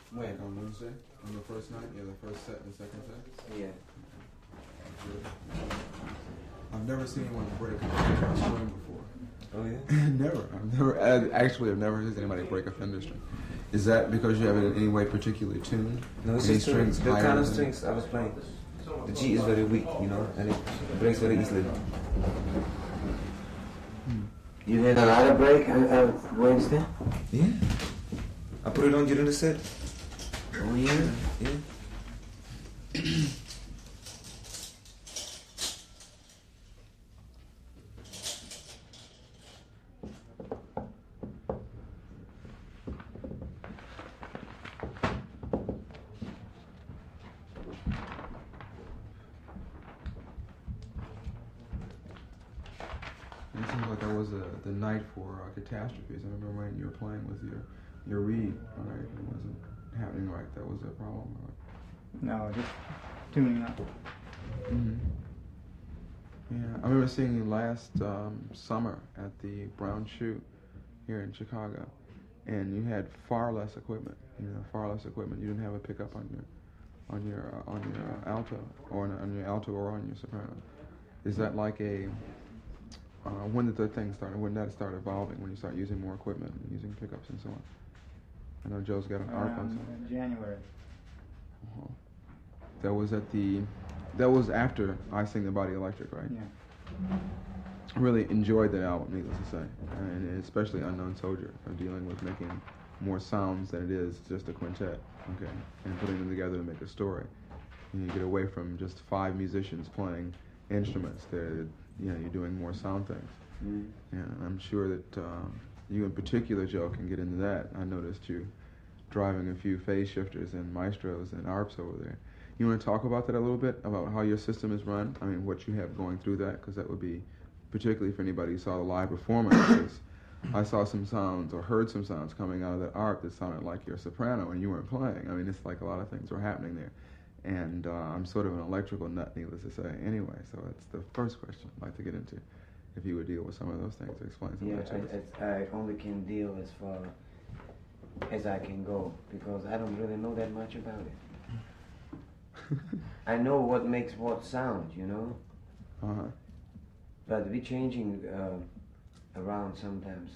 When? On Wednesday? On the first night? Yeah, the first set and the second set? Yeah. I've never seen anyone break a string before. Oh yeah? I've never seen anybody break a Fender string. Is that because you have it in any way particularly tuned? No, it's just the kind of strings I was playing. The G is very weak, you know, and it breaks very easily. You had a lot of break Wednesday? Yeah. I put it on during the set. Oh yeah? Yeah. It seems like that was the night for catastrophes. I remember when you were playing with your reed, right? It wasn't happening right. That was a problem, right? No, just tuning up. Mm-hmm. Yeah, I remember seeing you last summer at the Brown Shoe here in Chicago, and you had far less equipment. You didn't have a pickup on your alto or on your alto or on your soprano. Is that like a when did the thing start? When did that start evolving? When you start using more equipment and using pickups and so on? I know Joe's got an ARP on something. January. Uh-huh. That was after I Sing the Body Electric, right? Yeah. I really enjoyed that album, needless to say, and especially Unknown Soldier, of dealing with making more sounds than it is just a quintet, okay, and putting them together to make a story. And you get away from just 5 musicians playing instruments. You're doing more sound things. Mm. Yeah, I'm sure that you in particular, Joe, can get into that. I noticed you driving a few phase shifters and maestros and ARPs over there. You want to talk about that a little bit, about how your system is run? I mean, what you have going through that, because that would be, particularly for anybody who saw the live performance, I saw some sounds or heard some sounds coming out of that ARP that sounded like your soprano and you weren't playing. I mean, it's like a lot of things were happening there. And I'm sort of an electrical nut, needless to say, anyway, so that's the first question I'd like to get into, if you would deal with some of those things, explain some of that. I only can deal as far as I can go, because I don't really know that much about it. I know what makes what sound, you know? Uh-huh. But we changing around sometimes.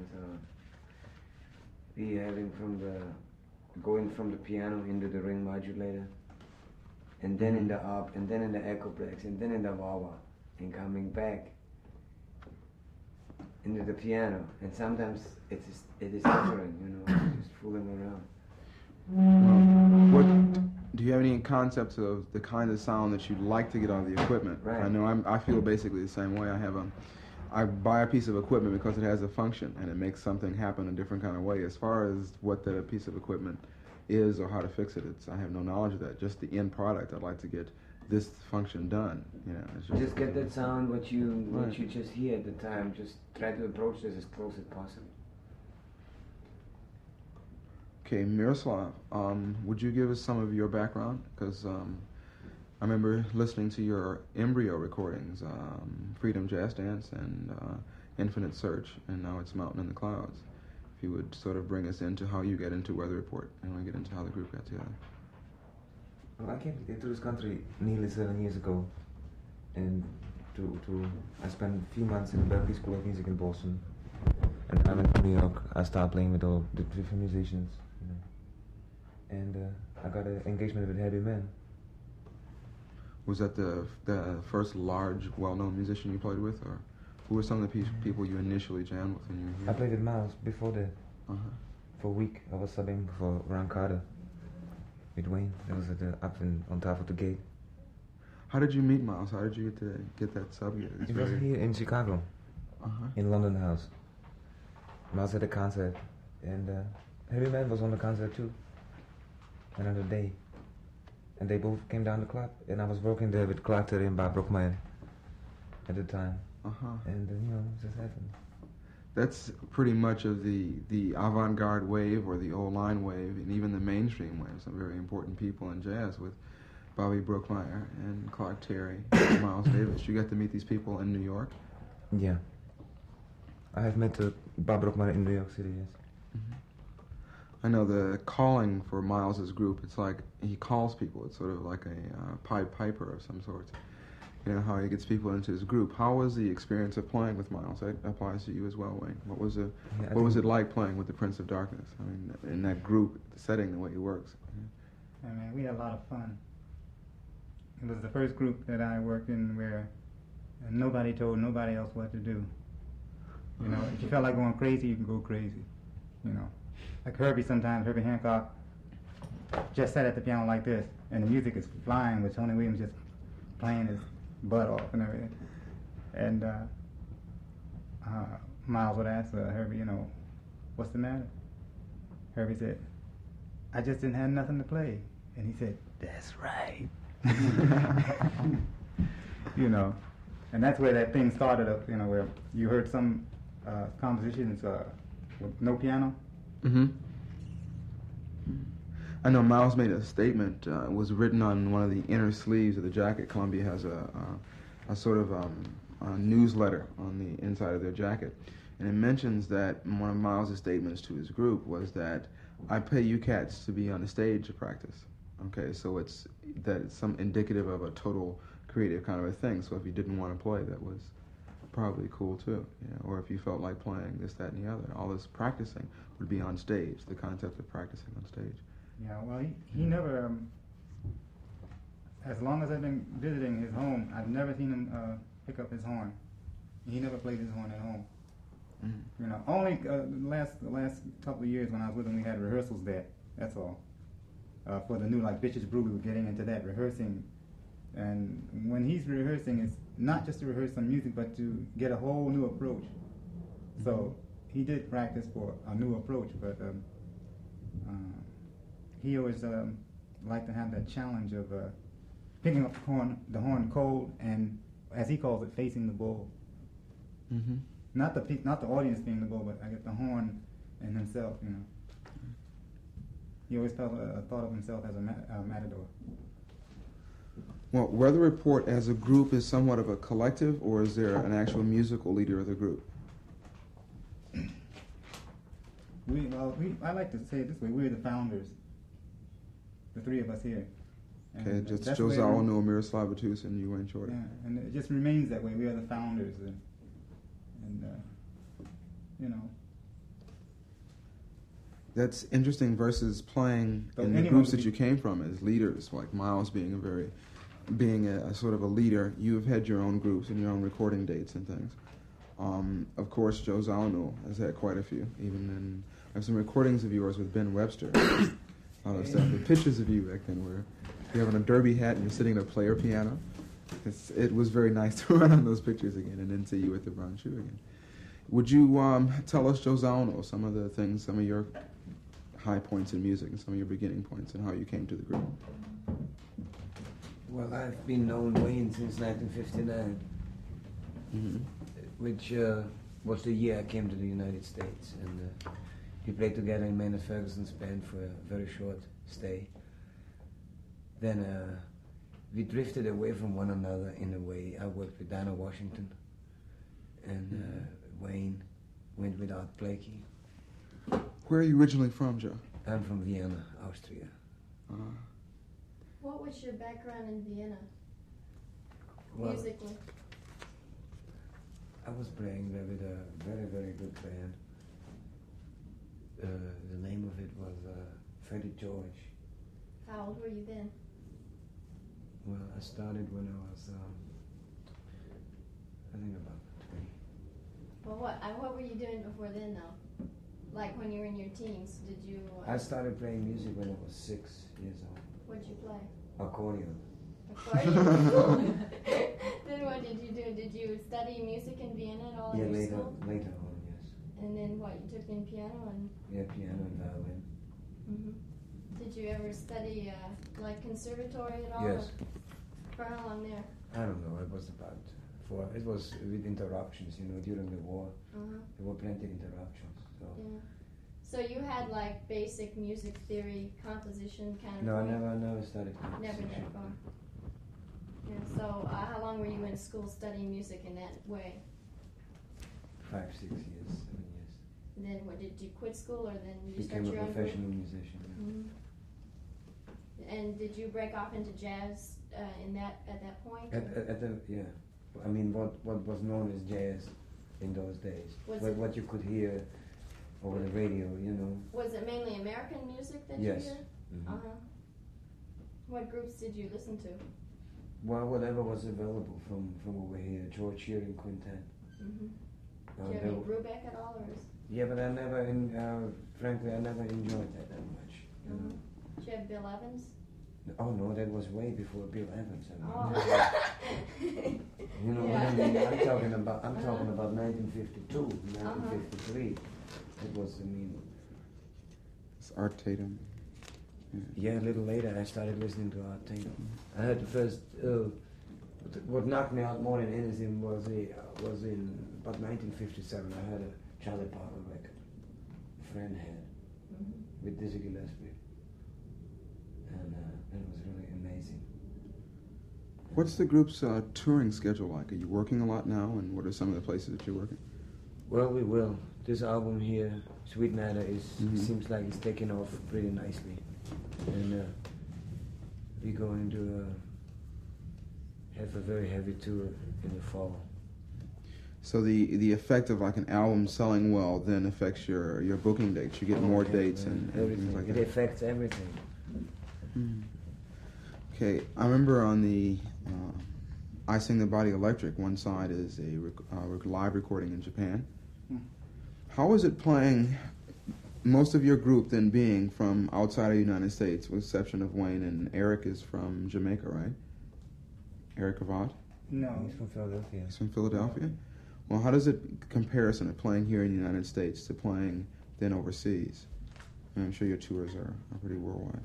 We having going from the piano into the ring modulator, and then in the ARP, and then in the Echoplex, and then in the wah-wah, and coming back into the piano. And sometimes it is different, you know, just fooling around. Do you have any concepts of the kind of sound that you'd like to get out of the equipment? Right. I know I feel basically the same way. I buy a piece of equipment because it has a function and it makes something happen a different kind of way. As far as what the piece of equipment is or how to fix it, I have no knowledge of that. Just the end product. I'd like to get this function done. You know, just get that sound what you just hear at the time. Just try to approach this as close as possible. Okay, Miroslav, would you give us some of your background? Because I remember listening to your embryo recordings, Freedom Jazz Dance and Infinite Search, and now it's Mountain in the Clouds. If you would sort of bring us into how you get into Weather Report, and we get into how the group got together. Well, I came into this country nearly 7 years ago, and I spent a few months in the Berklee School of Music in Boston, and I went to New York. I started playing with all the different musicians, you know, and I got an engagement with Herbie Mann. Was that the first large, well-known musician you played with, or who were some of the people you initially jammed with when you were here? I played with Miles before that. For a week. I was subbing for Ron Carter with Wayne. That was on top of the gate. How did you meet Miles? How did you get that sub gig? He was here in Chicago, in London House. Miles had a concert, and Herbie Mann was on the concert too, another day. And they both came down the club, and I was working there with Clark Terry and Bob Brookmeyer at the time. And you know, it just happened. That's pretty much of the avant-garde wave or the old line wave, and even the mainstream wave. Some very important people in jazz with Bobby Brookmeyer and Clark Terry and Miles Davis. You got to meet these people in New York? Yeah. I have met Bob Brookmeyer in New York City, yes. I know the calling for Miles's group, it's like he calls people. It's sort of like a Pied Piper of some sort. You know, how he gets people into his group. How was the experience of playing with Miles? That applies to you as well, Wayne. What was it like playing with the Prince of Darkness? I mean, in that group setting, the way he works. I mean, we had a lot of fun. It was the first group that I worked in where nobody told nobody else what to do. You know, if you felt like going crazy, you can go crazy. You know, like Herbie sometimes, Herbie Hancock just sat at the piano like this, and the music is flying with Tony Williams just playing his butt off and everything. And Miles would ask Herbie, you know, what's the matter? Herbie said, I just didn't have nothing to play. And he said, that's right. You know, and that's where that thing started up, you know, where you heard some compositions with no piano. Mm-hmm. I know Miles made a statement. It was written on one of the inner sleeves of the jacket. Columbia has a sort of a newsletter on the inside of their jacket. And it mentions that one of Miles' statements to his group was that, I pay you cats to be on the stage to practice. Okay, so it's some indicative of a total creative kind of a thing. So if you didn't want to play, that was probably cool too. You know? Or if you felt like playing this, that, and the other. All this practicing would be on stage, the concept of practicing on stage. Yeah, well, he never, as long as I've been visiting his home, I've never seen him pick up his horn. He never played his horn at home. Mm-hmm. You know, only the last couple of years when I was with him, we had rehearsals there. That's all. For the new, like Bitches Brew, we were getting into that, rehearsing. And when he's rehearsing, it's not just to rehearse some music, but to get a whole new approach. Mm-hmm. So he did practice for a new approach, but he always liked to have that challenge of picking up the horn cold, and as he calls it, facing the bull. Mm-hmm. Not the audience being the bull, but I get the horn and himself. You know, he always thought of himself as a matador. Well, Weather Report as a group is somewhat of a collective, or is there an actual musical leader of the group? I like to say it this way: we're the founders. The three of us here. And okay, just Joe Zawinul, Miroslav Vitous, and you, Wayne Shorter. Yeah, and it just remains that way. We are the founders, and you know. That's interesting versus playing in the groups that you came from as leaders, like Miles being a sort of a leader. You've had your own groups and your own recording dates and things. Of course, Joe Zawinul has had quite a few. I have some recordings of yours with Ben Webster. All that stuff. The pictures of you back then were you're having a derby hat and you're sitting at a player piano. It was very nice to run on those pictures again and then see you with the brown shoe again. Would you tell us, Joe Zawinul, some of the things, some of your high points in music and some of your beginning points and how you came to the group? Well, I've been known Wayne since 1959, mm-hmm. which was the year I came to the United States, and we played together in Maynard Ferguson's band for a very short stay. Then we drifted away from one another in a way. I worked with Dinah Washington, and Wayne went with Art Blakey. Where are you originally from, Joe? I'm from Vienna, Austria. What was your background in Vienna, musically? I was playing there with a very, very good band. The name of it was Freddie George. How old were you then? Well, I started when I was, I think about 20. Well, what were you doing before then, though? Like when you were in your teens, did you... I started playing music when I was 6 years old. What'd you play? Accordion. Accordion? Then what did you do? Did you study music in Vienna at all? Yeah, in later school? on, yes. And then what, you took in piano and... Yeah, piano and violin. Mm-hmm. Did you ever study, like, conservatory at all? Yes. For how long there? I don't know, it was about 4. It was with interruptions, you know, during the war. Uh-huh. There were plenty of interruptions, so... Yeah. So you had, like, basic music theory, composition kind of... No, I never studied composition. Never that far. Yeah, so how long were you in school studying music in that way? 5, 6 years, 7 years. And then what, did you quit school or then you start Became your a own professional group? musician. Mm-hmm. And did you break off into jazz at that point? Yeah. I mean, what was known as jazz in those days. What you could hear over the radio, you know. Was it mainly American music that yes. you heard? Mm-hmm. What groups did you listen to? Well, whatever was available from over here, George Shearing Quintet. Mm-hmm. Did you have any Brubeck at all, or? Yeah, but I never, frankly, I never enjoyed that much. You know? Did you have Bill Evans? Oh no, that was way before Bill Evans. I mean, you know Yeah. what I mean? I'm talking about 1952, 1953. It was, I mean. It's Art Tatum. Yeah, a little later I started listening to Art Tatum. I heard the first. What knocked me out more than anything was in about 1957. I heard a Charlie Parker record a friend had with Dizzy Gillespie, and it was really amazing. What's the group's touring schedule like? Are you working a lot now, and what are some of the places that you're working? Well, we will. This album here, Sweet Matter, seems like it's taking off pretty nicely, and we're going to have a very heavy tour in the fall. So the effect of like an album selling well then affects your booking dates. You get more dates and everything. Things like it that. affects everything. Okay, I remember on the I Sing the Body Electric, one side is a live recording in Japan. How is it playing, most of your group then being from outside of the United States, with the exception of Wayne, and Eric is from Jamaica, right? Eric Cravat? No. He's from Philadelphia. He's from Philadelphia? Well, how does it comparison of playing here in the United States to playing then overseas? And I'm sure your tours are pretty worldwide.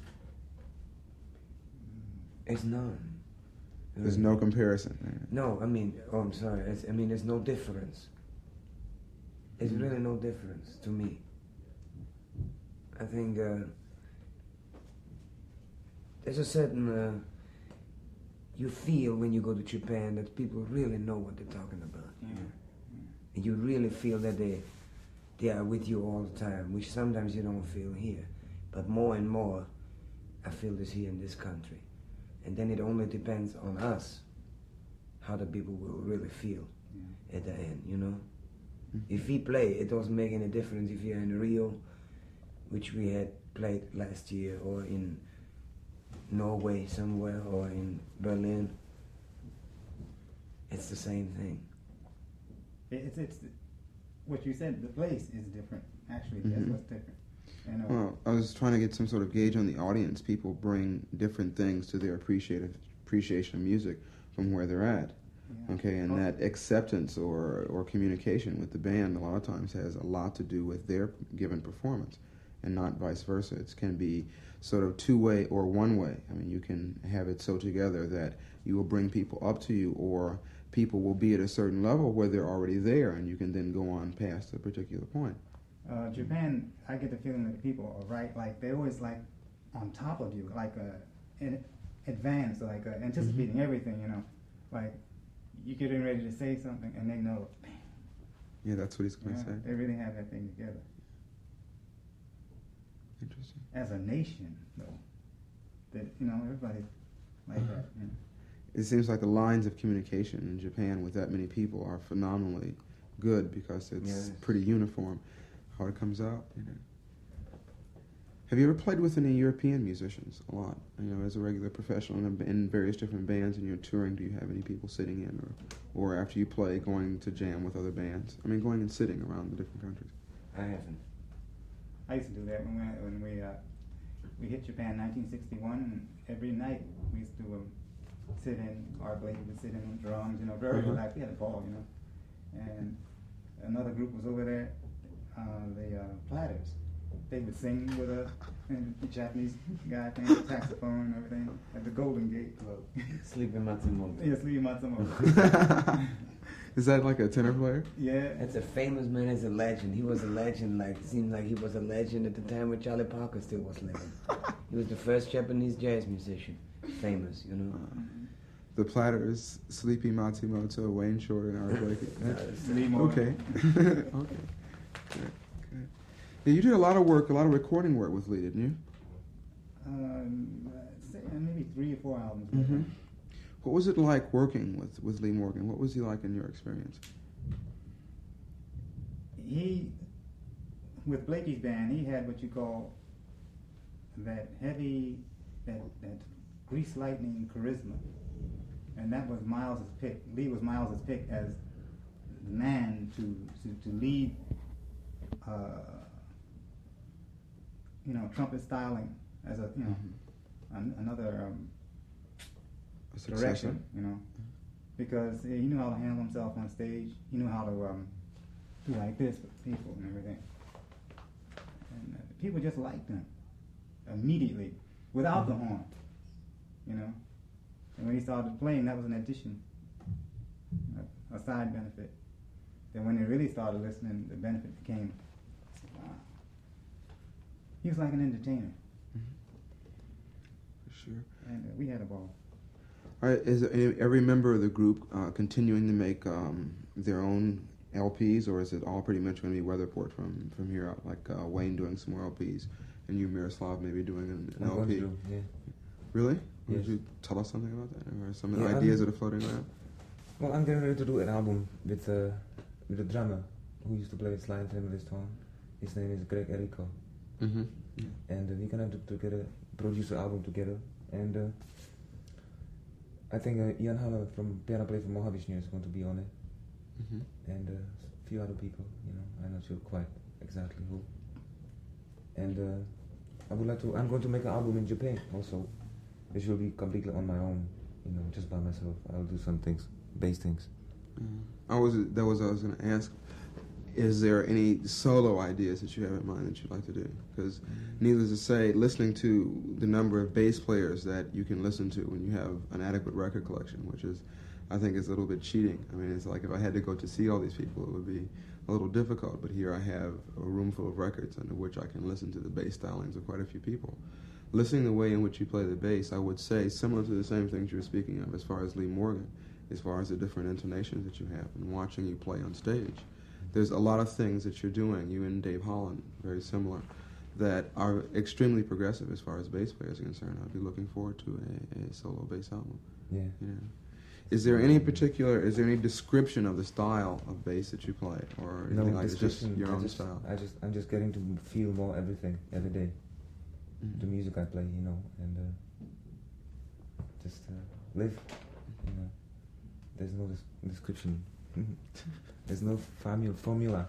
It's none. There's no comparison. Right? No, I mean, I'm sorry. There's no difference. There's really no difference to me. I think there's a certain you feel when you go to Japan that people really know what they're talking about. Yeah. And you really feel that they are with you all the time, which sometimes you don't feel here. But more and more, I feel this here in this country. And then it only depends on us how the people will really feel at the end, you know? If we play, it doesn't make any difference if you're in Rio, which we had played last year, or in Norway somewhere, or in Berlin. It's the same thing. It's what you said. The place is different. Actually, that's what's different. And, well, I was trying to get some sort of gauge on the audience. People bring different things to their appreciation of music from where they're at. Yeah. Okay, and that acceptance or communication with the band a lot of times has a lot to do with their given performance, and not vice versa. It can be sort of two-way or one-way. I mean, you can have it so together that you will bring people up to you, or people will be at a certain level where they're already there, and you can then go on past a particular point. Japan, I get the feeling that the people are right, like they're always like on top of you, like in advance, like anticipating everything, you know, like you're getting ready to say something and they know, bam. Yeah, that's what he's going to say. They really have that thing together. Interesting. As a nation, though, that, you know, everybody's like that. You know? It seems like the lines of communication in Japan with that many people are phenomenally good because it's pretty uniform how it comes out. You know. Have you ever played with any European musicians a lot? You know, as a regular professional in various different bands, and you're touring, do you have any people sitting in, or after you play, going to jam with other bands? I mean, going and sitting around the different countries. I haven't. I used to do that when we hit Japan in 1961, and every night we used to sit in. Art Blakey would sit in on drums, you know, very relaxed. We had a ball, you know. And another group was over there, the Platters. They would sing with us, and the Japanese guy playing the saxophone and everything at the Golden Gate Club. Sleeping Matsumoto. Yeah, Sleeping Matsumoto. Is that like a tenor player? Yeah. That's a famous man. He's a legend. He was a legend. Like, it seemed like he was a legend at the time when Charlie Parker still was living. He was the first Japanese jazz musician. Famous, you know. The Platters, Sleepy Matsumoto, Wayne Shorter, and Art Blakey. Okay. Okay. Good. Yeah, you did a lot of work, a lot of recording work with Lee, didn't you? Maybe 3 or 4 albums. Mm-hmm. What was it like working with Lee Morgan? What was he like in your experience? With Blakey's band, he had what you call that heavy, that grease lightning charisma. And that was Miles's pick. Lee was Miles's pick as the man to lead, trumpet styling as a, another direction, because he knew how to handle himself on stage. He knew how to do like this with people and everything. And people just liked him immediately, without the horn, And when he started playing, that was an addition, a side benefit. Then when they really started listening, the benefit became, wow. He was like an entertainer. For sure. And we had a ball. All right, is every member of the group continuing to make their own LPs, or is it all pretty much going to be Weatherport from here out, like Wayne doing some more LPs, and you, Miroslav, maybe doing an LP? Yeah. Really? Yes. Would you tell us something about that, or some ideas that are floating around? Well, I'm getting ready to do an album with a drummer who used to play with Sly and Family Stone. His name is Greg Errico. Mm-hmm. Yeah. And we're gonna produce an album together. And I think Ian Haller from piano player from Mohavishnu is going to be on it. Mm-hmm. And a few other people, I'm not sure quite exactly who. And I'm going to make an album in Japan also, which will be completely on my own, just by myself. I'll do some things, bass things. I was going to ask, is there any solo ideas that you have in mind that you'd like to do? Because needless to say, listening to the number of bass players that you can listen to when you have an adequate record collection, which is, I think, is a little bit cheating. I mean, it's like if I had to go to see all these people, it would be a little difficult. But here I have a room full of records under which I can listen to the bass stylings of quite a few people. Listening the way in which you play the bass, I would say, similar to the same things you were speaking of as far as Lee Morgan, as far as the different intonations that you have, and watching you play on stage. There's a lot of things that you're doing, you and Dave Holland, very similar, that are extremely progressive as far as bass players are concerned. I'd be looking forward to a solo bass album. Yeah. Is there any description of the style of bass that you play, or anything like it's just your own style? I'm just getting to feel more everything every day. The music I play, and just live. There's no description. There's no formula.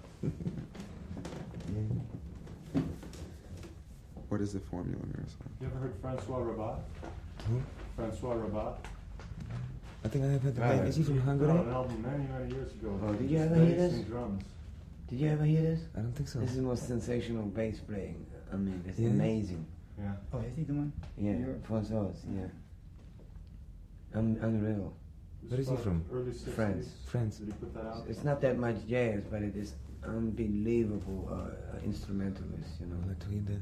What is the formula, Miroslav? You ever heard Francois Rabat? Who? Francois Rabat. I think I have heard the name. Is he from Hungary? An album many years ago. Oh, did you ever hear this? Drums. Did you ever hear this? I don't think so. This is the most sensational bass playing. I mean, it's Yeah. amazing. Yeah. Oh, is he the one? Yeah, Francois, yeah. Unreal. Where is he from? Early 60s. France. Did he put that out? It's not that much jazz, but it is unbelievable instrumentalist, I'd like to hear that.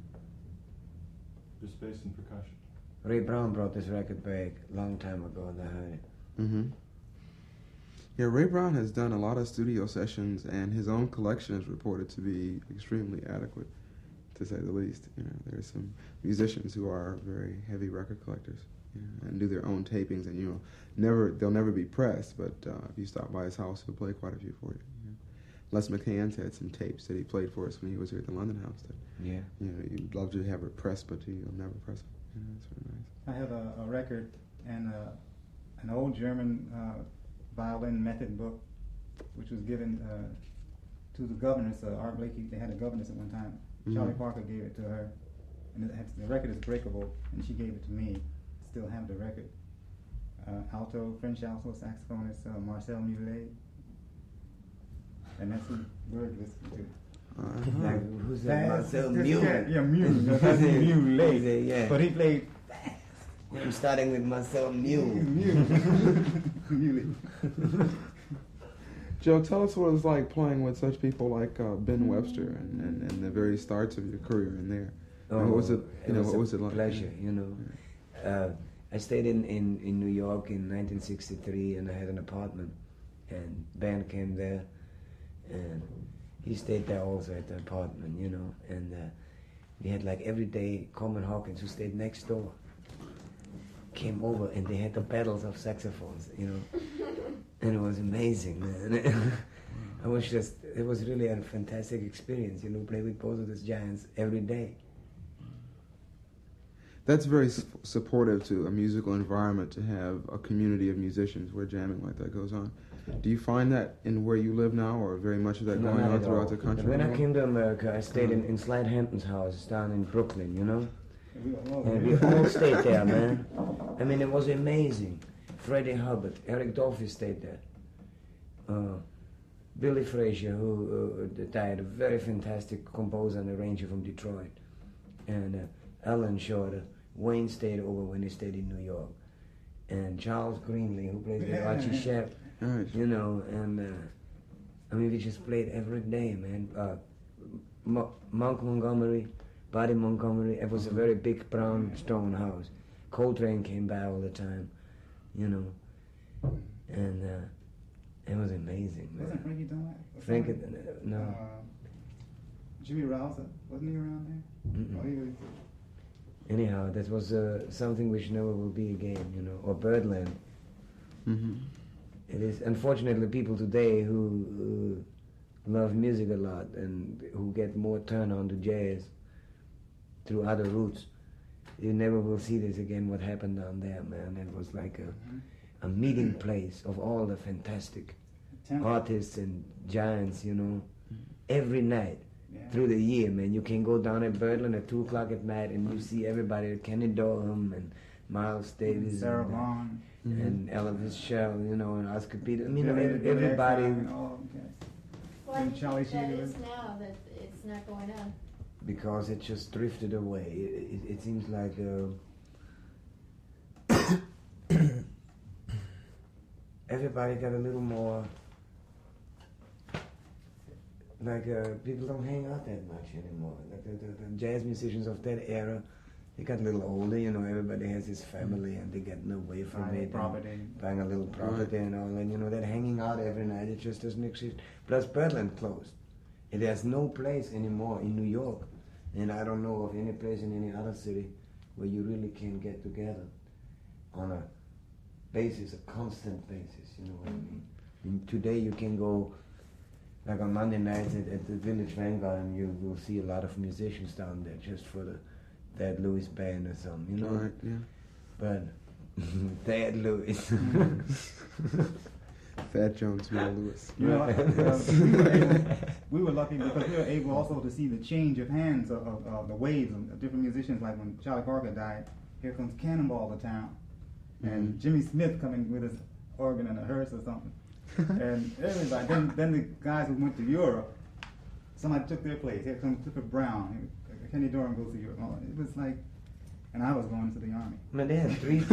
Just bass and percussion. Ray Brown brought this record back a long time ago, and I heard it. Mm-hmm. Yeah, Ray Brown has done a lot of studio sessions, and his own collection is reported to be extremely adequate, to say the least. There's some musicians who are very heavy record collectors, and do their own tapings, and they'll never be pressed. But if you stop by his house, he'll play quite a few for you. Les McCann's had some tapes that he played for us when he was here at the London House. That you'd love to have it pressed, but you'll never press it. It's very nice. I have a record and an old German violin method book, which was given to the governess, Art Blakey. They had a governess at one time. Charlie Parker gave it to her, and the record is breakable, and she gave it to me. Still have the record. French alto saxophonist Marcel Muley, and that's who we're listening to. Who's that? Marcel Muley. Yeah, Muley. That's Muley. Yeah. But he played. I'm starting with Marcel Muley. Muley. Joe, tell us what it's like playing with such people like Ben Webster and the very starts of your career in there. What was it? What was it like? Pleasure, I stayed in New York in 1963, and I had an apartment, and Ben came there, and he stayed there also at the apartment, you know, and we had like every day Coleman Hawkins, who stayed next door, came over and they had the battles of saxophones, you know, and it was amazing, man. It was really a fantastic experience, you know, play with both of those giants every day. That's very supportive to a musical environment, to have a community of musicians where jamming like that goes on. Do you find that in where you live now, or very much of that going on throughout the country? When I came to America, I stayed in Slide Hampton's house down in Brooklyn, you know? And we all stayed there, man. I mean, it was amazing. Freddie Hubbard, Eric Dolphy stayed there. Billy Frazier, who died, a very fantastic composer and arranger from Detroit. And Alan Shorter. Wayne stayed over when he stayed in New York. And Charles Greenlee, who plays with Archie Shepp, you know, and I mean, we just played every day, man. Monk Montgomery, Buddy Montgomery, it was a very big brown stone house. Coltrane came by all the time, you know, and it was amazing, man. Wasn't Frankie Dunlap? Frankie, no. Jimmy Rouser, wasn't he around there? Mm-mm. Oh, he was. Anyhow, that was something which never will be again, you know, or Birdland. Mm-hmm. It is, unfortunately, people today who love music a lot and who get more turn on to jazz through other routes, you never will see this again, what happened down there, man. It was like a meeting place of all the fantastic artists and giants, you know, every night. Yeah. Through the year, man. You can go down at Birdland at 2 o'clock at night and you see everybody, Kenny Dorham and Miles Davis Sarah Vaughan and Ella Fitzgerald, you know, and Oscar Peter. I mean, everybody. Why do you think that is now that it's not going on? Because it just drifted away. It seems like everybody got a little more. Like, people don't hang out that much anymore. Like the jazz musicians of that era, they got a little older, you know, everybody has his family and they getting away from it. Buying a little property and all that, you know, that hanging out every night, it just doesn't exist. Plus, Birdland closed. It has no place anymore in New York. And I don't know of any place in any other city where you really can get together on a basis, a constant basis, you know what I mean? And today you can go. Like on Monday nights at the Village Vanguard, and you will see a lot of musicians down there just for the Thad Lewis band or something, you know? Right, yeah. But Thad Lewis. Thad Jones, Will Lewis. You know, we were lucky because we were able also to see the change of hands of the waves of different musicians. Like when Charlie Parker died, here comes Cannonball to town, and Jimmy Smith coming with his organ and a hearse or something. And everybody, then the guys who went to Europe, somebody took their place. Here comes Clifford Brown. Kenny Dorham goes to Europe. It was like, and I was going to the army. Man, they had three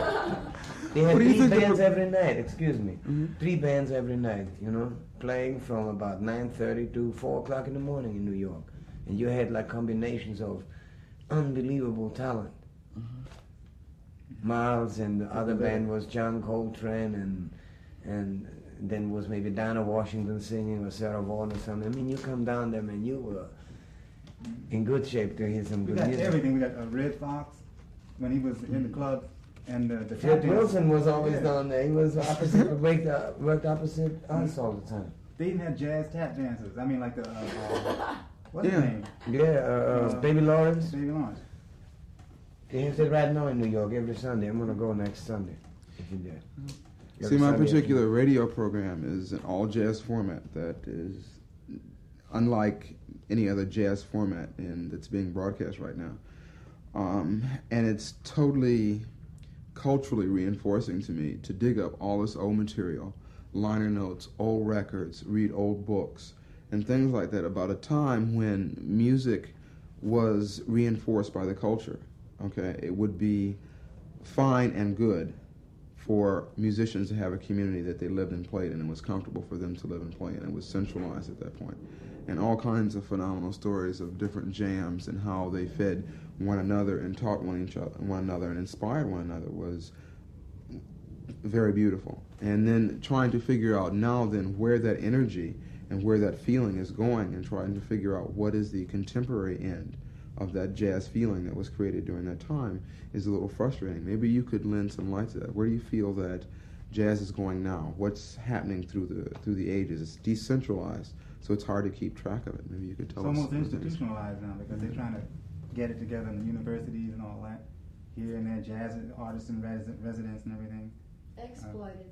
bands every night, excuse me. Mm-hmm. 3 bands every night, you know, playing from about 9:30 to 4 o'clock in the morning in New York. And you had like combinations of unbelievable talent. Mm-hmm. Miles, and the other band was John Coltrane, and then was maybe Dinah Washington singing or Sarah Vaughan or something. I mean, you come down there, man, you were in good shape to hear some good music. We got everything. We got Red Fox when he was in the club, and the Flip Wilson was always down there. He was opposite, worked opposite us all the time. They even had jazz tap dancers. I mean, like the what's his name? Yeah, Baby Lawrence. Baby Lawrence. They have that right now in New York every Sunday. I'm gonna go next Sunday if you're there. See, my particular radio program is an all-jazz format that is unlike any other jazz format that's being broadcast right now. And it's totally culturally reinforcing to me to dig up all this old material, liner notes, old records, read old books, and things like that about a time when music was reinforced by the culture. Okay, it would be fine and good for musicians to have a community that they lived and played in, and it was comfortable for them to live and play in. It was centralized at that point. And all kinds of phenomenal stories of different jams and how they fed one another and taught one another and inspired one another was very beautiful. And then trying to figure out now then where that energy and where that feeling is going, and trying to figure out what is the contemporary end of that jazz feeling that was created during that time is a little frustrating. Maybe you could lend some light to that. Where do you feel that jazz is going now? What's happening through the ages? It's decentralized, so it's hard to keep track of it. Maybe you could tell us. It's almost those things. institutionalized now because they're trying to get it together in the universities and all that. Here and there, jazz artists and residents and everything. Exploited.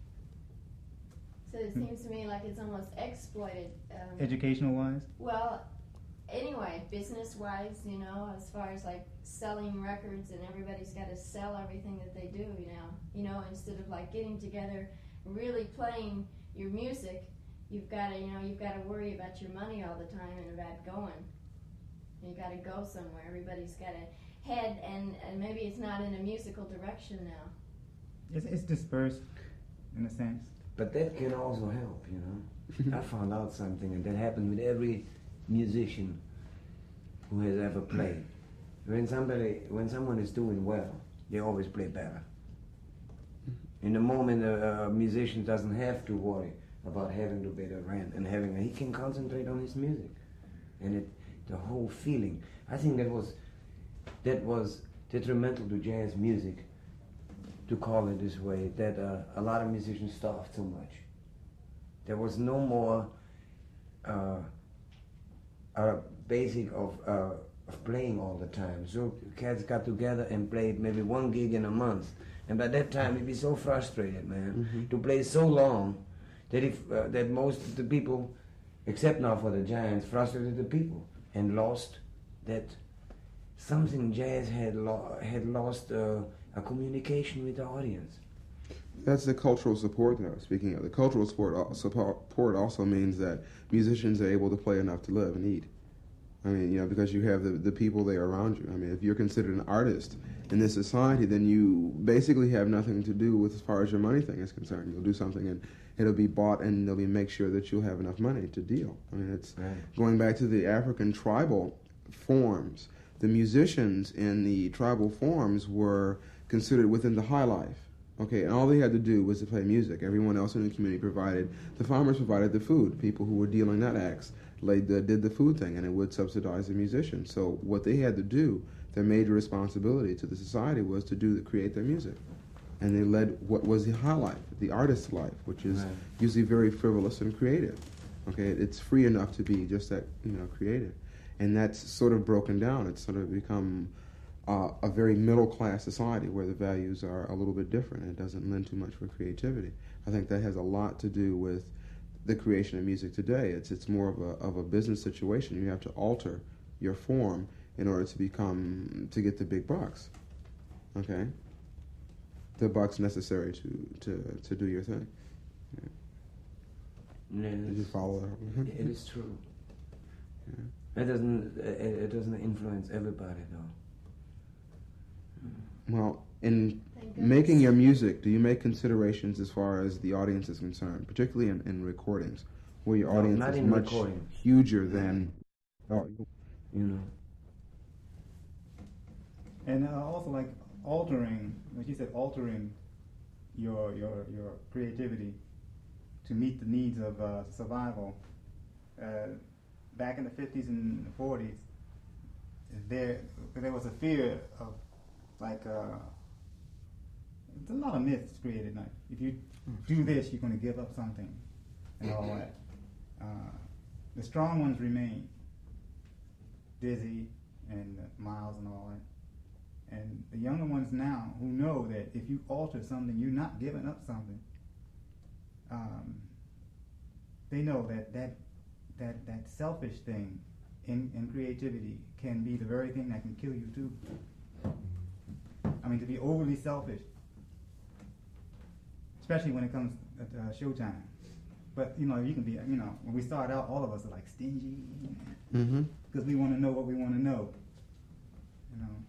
So it seems to me like it's almost exploited. Educational wise? Well, anyway, business-wise, you know, as far as like selling records, and everybody's got to sell everything that they do now. You know, instead of like getting together, really playing your music, you've got to worry about your money all the time and about going. You got to go somewhere. Everybody's got a head, and maybe it's not in a musical direction now. It's dispersed, in a sense. But that can also help, you know. I found out something, and that happened with every musician who has ever played. When someone is doing well, they always play better. In the moment a musician doesn't have to worry about having to pay the rent and he can concentrate on his music, and the whole feeling. I think that was detrimental to jazz music, to call it this way, that a lot of musicians starved too much. There was no more basic of playing all the time. So cats got together and played maybe one gig in a month. And by that time, you'd be so frustrated, man, to play so long that that most of the people, except now for the Giants, frustrated the people and lost that something jazz had lost a communication with the audience. That's the cultural support that I was speaking of. The cultural support also means that musicians are able to play enough to live and eat. I mean, you know, because you have the people there around you. I mean, if you're considered an artist in this society, then you basically have nothing to do with as far as your money thing is concerned. You'll do something and it'll be bought, and they'll make sure that you'll have enough money to deal. I mean, it's going back to the African tribal forms. The musicians in the tribal forms were considered within the high life. Okay, and all they had to do was to play music. Everyone else in the community provided, the farmers provided the food. People who were dealing that axe did the food thing, and it would subsidize the musicians. So what they had to do, their major responsibility to the society, was to create their music. And they led what was the high life, the artist's life, which is usually very frivolous and creative. Okay, it's free enough to be just that, you know, creative. And that's sort of broken down. It's sort of become a very middle-class society where the values are a little bit different, and it doesn't lend too much for creativity. I think that has a lot to do with the creation of music today. It's more of a business situation. You have to alter your form in order to get the big bucks. Okay, the bucks necessary to do your thing. Yeah. Did you follow that? It is true. Yeah. It doesn't influence everybody though. Well, in making your music, do you make considerations as far as the audience is concerned, particularly in recordings, where your audience is much huger than, you know? And also, like, altering, like you said, altering your creativity to meet the needs of survival. Back in the 50s and the 40s, there was a fear of, like, there's a lot of myths created. Like, if you do this, you're going to give up something, and all that. The strong ones remain, Dizzy and Miles and all that. And the younger ones now, who know that if you alter something, you're not giving up something. They know that selfish thing in creativity can be the very thing that can kill you too. I mean, to be overly selfish, especially when it comes at showtime. But, you know, you can be, you know, when we start out, all of us are like stingy, because we want to know what we want to know, you know.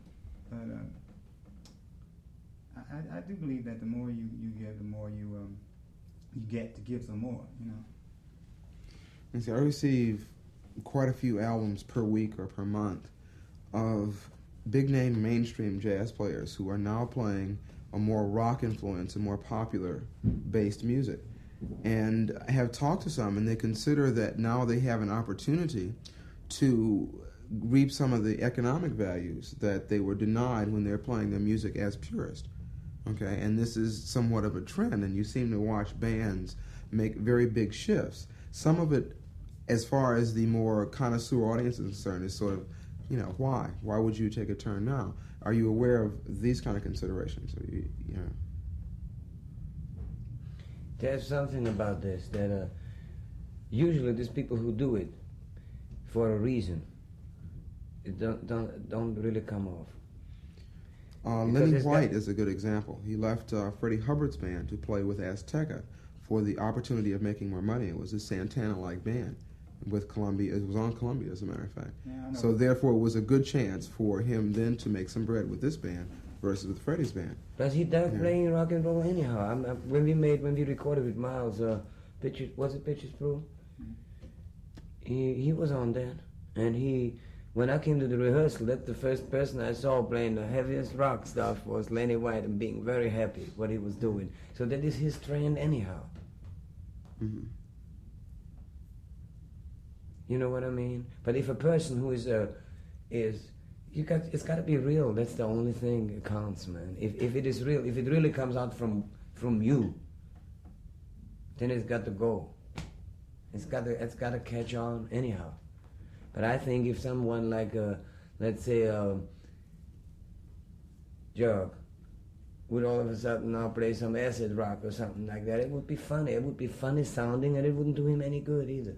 But I do believe that the more you give, the more you get to give some more, you know. And see, I receive quite a few albums per week or per month of big-name mainstream jazz players who are now playing a more rock influence and more popular-based music. and have talked to some, and they consider that now they have an opportunity to reap some of the economic values that they were denied when they're playing their music as purists. Okay, and this is somewhat of a trend, and you seem to watch bands make very big shifts. Some of it, as far as the more connoisseur audience is concerned, is sort of, why? Why would you take a turn now? Are you aware of these kind of considerations? There's something about this that usually there's people who do it for a reason. It don't really come off. Lenny White is a good example. He left Freddie Hubbard's band to play with Azteca for the opportunity of making more money. It was a Santana-like band with Columbia. It was on Columbia, as a matter of fact. Yeah, so therefore, it was a good chance for him then to make some bread with this band versus with Freddie's band. But he does playing rock and roll anyhow. When we recorded with Miles, Pictures Pro? He was on that, and when I came to the rehearsal, that's the first person I saw playing the heaviest rock stuff was Lenny White, and being very happy what he was doing. So that is his trend anyhow. Mm-hmm. You know what I mean? But if a person who it's got to be real. That's the only thing that counts, man. If it is real, if it really comes out from you, then it's got to go. It's got to catch on anyhow. But I think if someone like, let's say, Jug, would all of a sudden now play some acid rock or something like that, it would be funny. It would be funny sounding, and it wouldn't do him any good either.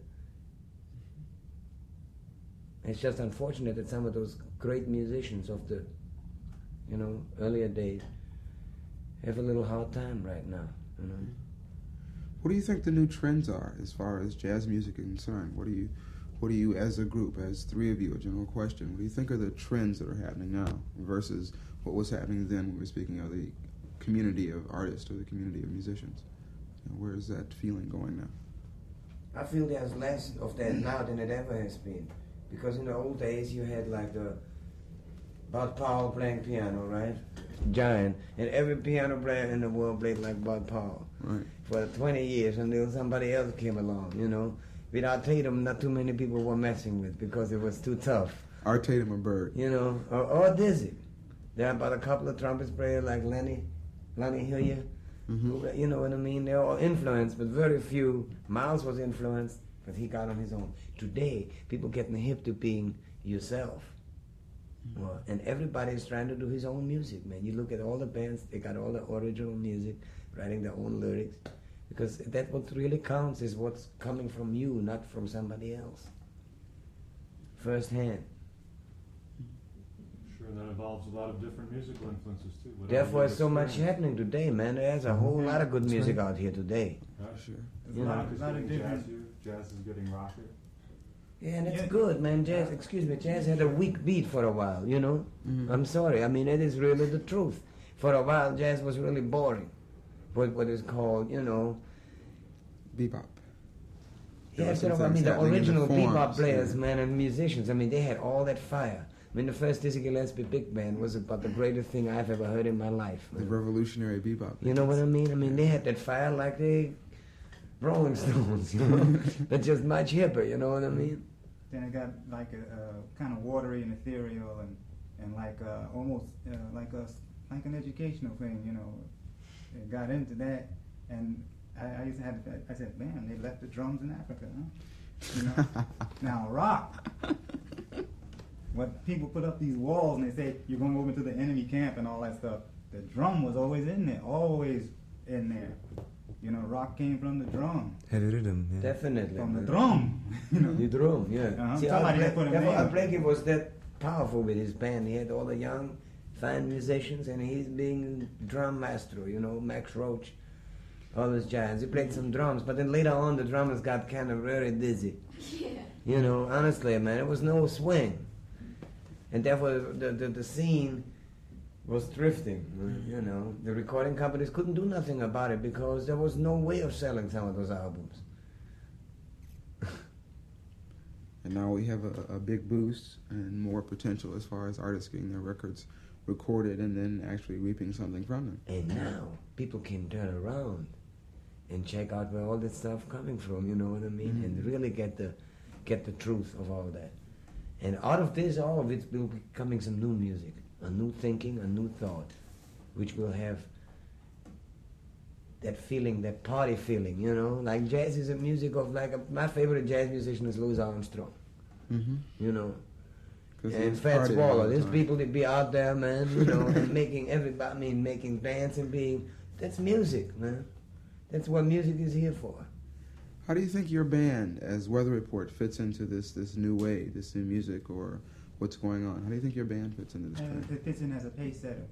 It's just unfortunate that some of those great musicians of the, earlier days have a little hard time right now, What do you think the new trends are as far as jazz music is concerned? What do you, as a group, as three of you, a general question, what do you think are the trends that are happening now versus what was happening then when we were speaking of the community of artists or the community of musicians? Where is that feeling going now? I feel there's less of that now than it ever has been. Because in the old days you had like the Bud Powell playing piano, right? Giant. And every piano player in the world played like Bud Powell. Right. For 20 years until somebody else came along, Without Tatum, not too many people were messing with because it was too tough. Art Tatum or Bird. Or Dizzy. There are about a couple of trumpet players like Lonnie Hillier. Mm-hmm. You know what I mean? They're all influenced, but very few. Miles was influenced, but he got on his own. Today, people getting hip to being yourself. Mm-hmm. Well, and everybody's trying to do his own music, man. You look at all the bands, they got all the original music, writing their own lyrics. Because that's what really counts, is what's coming from you, not from somebody else. Firsthand. Sure, that involves a lot of different musical influences too. Therefore, there's so much happening today, man. There's a whole lot of good music out here today. Sure. There's a lot of different. Jazz is getting rocker. Yeah, and that's good, man. Jazz had a weak beat for a while, Mm-hmm. I'm sorry. I mean, it is really the truth. For a while, jazz was really boring. What is called, Bebop. Yeah, the original bebop players, man, and musicians, they had all that fire. The first Dizzy Gillespie big band was about the greatest thing I've ever heard in my life. Man. The revolutionary bebop. You know what I mean? They had that fire like the Rolling Stones, but just much hipper, you know what I mean? Then it got like a kind of watery and ethereal and like almost like an educational thing, It got into that, and I used to have, I said, man, they left the drums in Africa, huh? Now rock. What people put up these walls and they say you're going over to the enemy camp and all that stuff. The drum was always in there, always in there. Rock came from the drum. Definitely. From the drum. The drum, yeah. Uh-huh. See, Blakey was that powerful with his band. He had all the young, fine musicians, and he's being drum maestro, Max Roach, all those giants. He played some drums, but then later on the drummers got kind of very dizzy. Yeah. Honestly, man, it was no swing. And therefore the scene was drifting, The recording companies couldn't do nothing about it because there was no way of selling some of those albums. And now we have a big boost and more potential as far as artists getting their records recorded and then actually reaping something from them. And now people can turn around and check out where all this stuff coming from, you know what I mean? And really get the truth of all that. And out of this, all of it will be coming some new music, a new thinking, a new thought, which will have that feeling, that party feeling, you know? Like jazz is a music of my favorite jazz musician is Louis Armstrong, you know? And Fats Waller, there's people that be out there, man, you know, and making everybody, making dance and that's music, man. That's what music is here for. How do you think your band, as Weather Report, fits into this new way, this new music, or what's going on? How do you think your band fits into this trend? It fits in as a pace setter.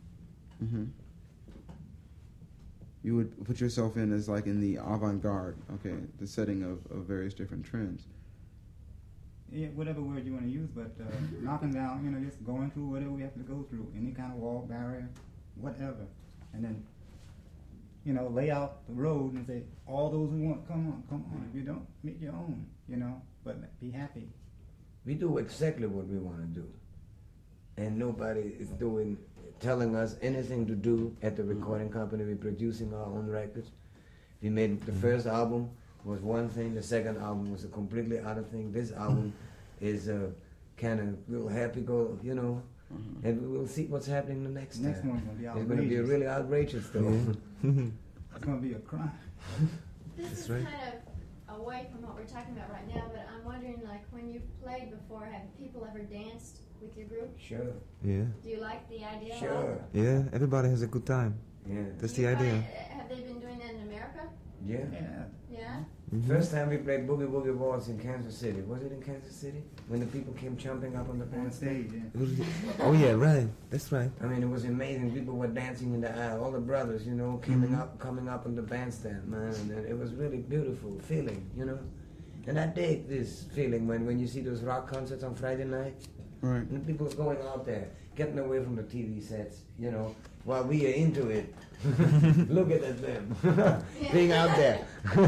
You would put yourself in as like in the avant-garde, okay, the setting of various different trends. Yeah, whatever word you want to use, but knocking down, you know, just going through whatever we have to go through, any kind of wall, barrier, whatever. And then, you know, lay out the road and say, all those who want, come on. If you don't, make your own, you know, but be happy. We do exactly what we want to do. And nobody is telling us anything to do at the recording company. We're producing our own records. We made the first album was one thing, the second album was a completely other thing. This album is a kind of little happy go, you know, and we'll see what's happening the next time. Next one's going to be outrageous. It's going to be really outrageous, though. It's going to be a crime. This is kind of away from what we're talking about right now, but I'm wondering, like, when you've played before, have people ever danced with your group? Sure. Yeah. Do you like the idea? Sure. Yeah, everybody has a good time. Yeah. That's the idea. Have they been doing that in America? Yeah. Yeah? First time we played Boogie Woogie Waltz in Kansas City. Was it in Kansas City? When the people came jumping up on the Backstage, bandstand? yeah. Oh yeah, right. That's right. I mean, it was amazing. People were dancing in the aisle. All the brothers, you know, coming up on the bandstand, man. And it was really beautiful feeling, you know. And I dig this feeling when you see those rock concerts on Friday night. Right. And the people are going out there, getting away from the TV sets, you know, while we are into it. Looking at them, being out there.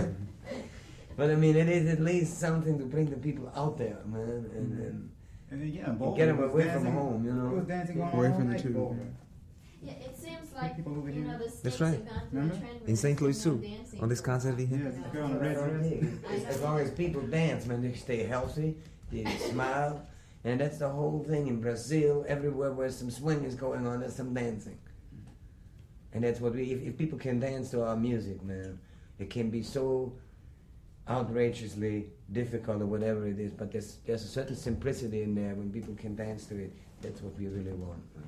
But I mean, it is at least something to bring the people out there, man, And yeah, get them away from home, you know. It was dancing going Away all from the night, TV. Boulder. Yeah, it seems like, People over you here. know, the States That's right. have gone through a Remember? trend where In St. there's Louis no too, dancing on this for concert we Yeah, had. the girl in the red dress. As long as people dance, man, they stay healthy, they smile, and that's the whole thing in Brazil. Everywhere where some swing is going on, there's some dancing. And that's what if people can dance to our music, man, it can be so outrageously difficult or whatever it is, but there's a certain simplicity in there when people can dance to it. That's what we really want, man.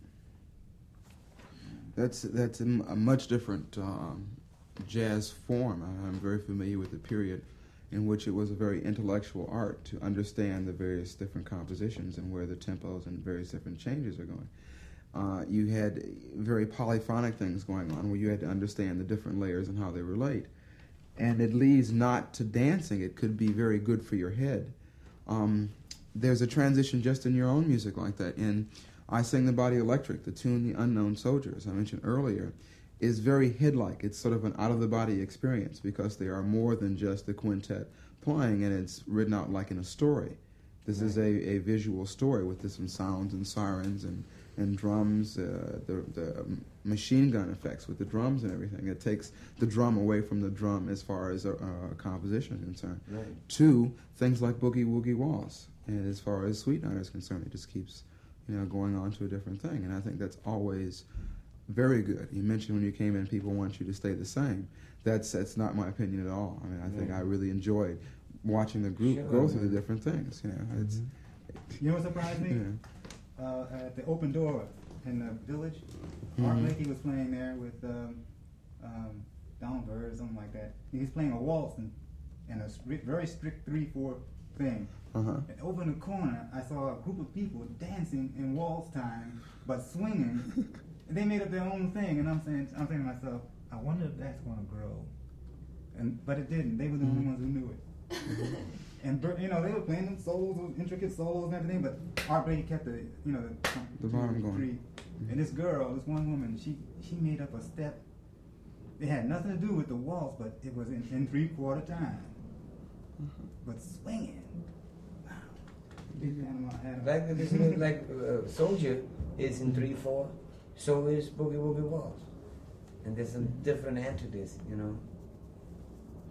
That's a much different jazz form. I'm very familiar with the period in which it was a very intellectual art to understand the various different compositions and where the tempos and various different changes are going. You had very polyphonic things going on where you had to understand the different layers and how they relate. And it leads not to dancing. It could be very good for your head. There's a transition just in your own music like that. In I Sing the Body Electric, the tune The Unknown Soldier, as I mentioned earlier, is very head-like. It's sort of an out-of-the-body experience because there are more than just the quintet playing, and it's written out like in a story. This is a visual story with some sounds and sirens and drums, the machine gun effects with the drums and everything. It takes the drum away from the drum as far as a composition is concerned. Right. To things like Boogie Woogie Waltz, and as far as Sweet Night is concerned, it just keeps going on to a different thing. And I think that's always very good. You mentioned when you came in, people want you to stay the same. That's not my opinion at all. I mean, I think I really enjoyed watching the group go through the different things. It's You know what surprised me? At the Open Door in the Village, Art Blakey was playing there with Donald Byrd or something like that. He was playing a waltz and a very strict 3/4 thing. And over in the corner, I saw a group of people dancing in waltz time, but swinging. And they made up their own thing, and I'm saying to myself, I wonder if that's going to grow. But it didn't. They were the only ones who knew it. And they were playing them solos, intricate solos and everything, but Art Blakey kept the bottom going. And this one woman, she made up a step. It had nothing to do with the waltz, but it was in 3/4 time. But swinging. Like Soldier is in 3/4, so is Boogie Woogie Waltz. And there's some different entities,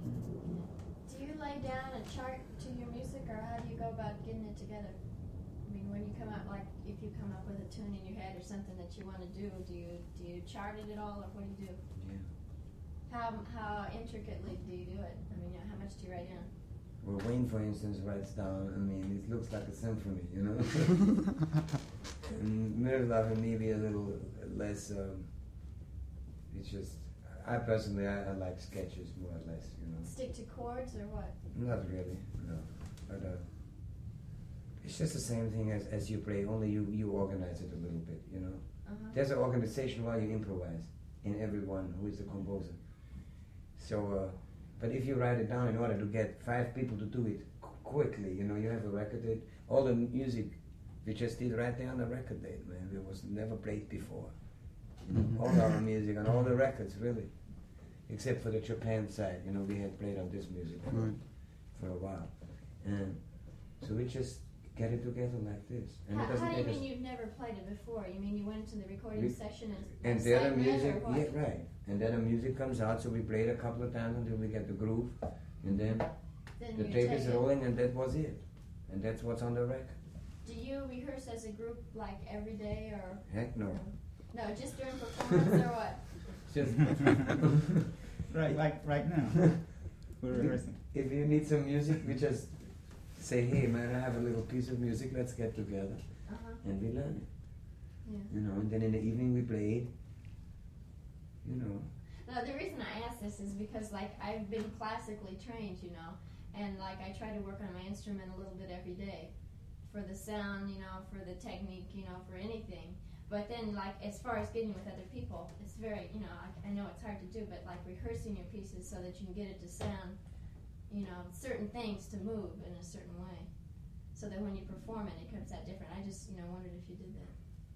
Do you lay down a chart to your music, or how do you go about getting it together? I mean, when you come up, like if you come up with a tune in your head or something that you want to do you chart it at all, or what do you do? Yeah. How intricately do you do it? I mean, how much do you write down? Well, Wayne, for instance, writes down, I mean, it looks like a symphony, you know? And Miroslav and maybe a little less, it's just, I personally, I like sketches more or less, you know? Stick to chords or what? Not really, no. But it's just the same thing as you play, only you organize it a little bit, you know? Uh-huh. There's an organization while you improvise in everyone who is the composer. So, but if you write it down in order to get 5 people to do it quickly, you know, you have a record date. All the music we just did right there on the record date, man. It was never played before. You know, all our music and all the records, really, except for the Japan side. You know, we had played on this music for a while, and so we just get it together like this. And How it doesn't do you take us. mean you've never played it before? You mean you went into the recording session And and then the sang it, music, or what? yeah, right. And then the music comes out, so we played a couple of times until we get the groove, and then Then the you tape take is it. rolling, and that was it. And that's what's on the record. Do you rehearse as a group like every day, or Heck no. no, just during performance, or what? Just Right, like right now. We're rehearsing. if you need some music, we just say, hey man, I have a little piece of music, let's get together, and we learn it. Yeah. You know, and then in the evening we play. You know. No, the reason I ask this is because, like, I've been classically trained, you know, and, like, I try to work on my instrument a little bit every day for the sound, you know, for the technique, you know, for anything. But then, like, as far as getting with other people, it's very, you know, I know it's hard to do, but, like, rehearsing your pieces so that you can get it to sound, you know, certain things to move in a certain way so that when you perform it, it comes out different. I just, you know, wondered if you did that.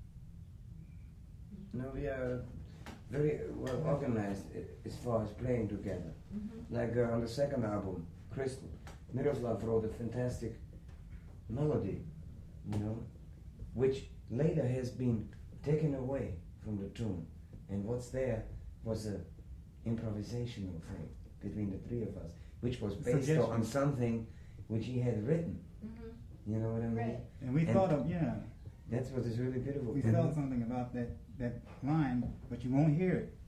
No, we are very well organized as far as playing together. Mm-hmm. Like on the second album, Crystal, Miroslav wrote a fantastic melody, you know, which later has been taken away from the tune. And what's there was an improvisational thing between the 3 of us, which was based on something which he had written. Mm-hmm. You know what I mean? Right. And we thought of, That's what is really beautiful. we felt something about that line, but you won't hear it.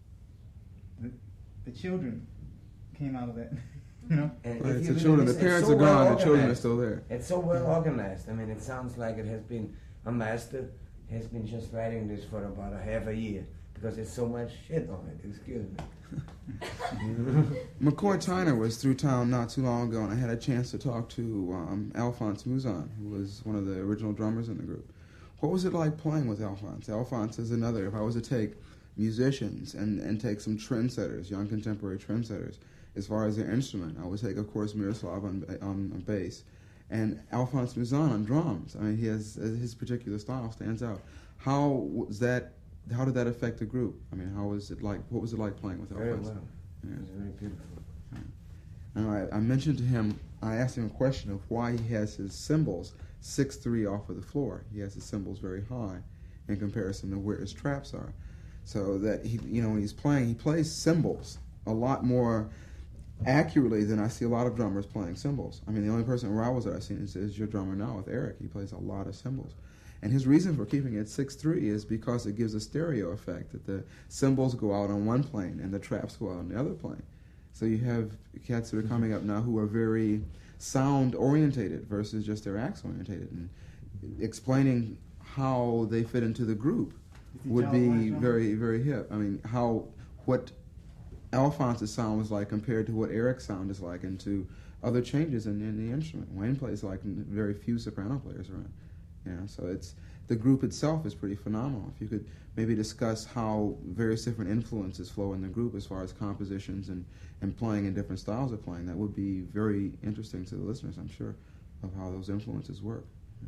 The children came out of that, you know? And Right, if it's you the really children. The listen, parents it's are so gone. well The children are organized. still there. It's so well organized. I mean, it sounds like it has been, a master has been just writing this for about a half a year because there's so much shit on it. Excuse me. McCoy Tyner was through town not too long ago, and I had a chance to talk to Alphonse Mouzon, who was one of the original drummers in the group. What was it like playing with Alphonse? Alphonse is another, if I was to take musicians and take some trendsetters, young contemporary trendsetters, as far as their instrument, I would take, of course, Miroslav on bass, and Alphonse Mouzon on drums. I mean, he has his particular style stands out. How did that affect the group? I mean, how was it like? What was it like playing with Very Alphonse? well. Yes. It was very beautiful. Now, I mentioned to him, I asked him a question of why he has his cymbals 6'3" off of the floor. He has his cymbals very high in comparison to where his traps are. So that he, you know, when he's playing, he plays cymbals a lot more accurately than I see a lot of drummers playing cymbals. I mean, the only person in Rivals that I've seen is your drummer now with Eric. He plays a lot of cymbals. And his reason for keeping it 6'3" is because it gives a stereo effect, that the cymbals go out on one plane and the traps go out on the other plane. So you have cats that are coming up now who are very sound-orientated versus just their axe-orientated. And explaining how they fit into the group would be very, very hip. I mean, what Alphonse's sound was like compared to what Eric's sound is like, and to other changes in the instrument. Wayne plays like very few soprano players around. You know, so the group itself is pretty phenomenal. If you could maybe discuss how various different influences flow in the group as far as compositions and playing in different styles of playing, that would be very interesting to the listeners, I'm sure, of how those influences work.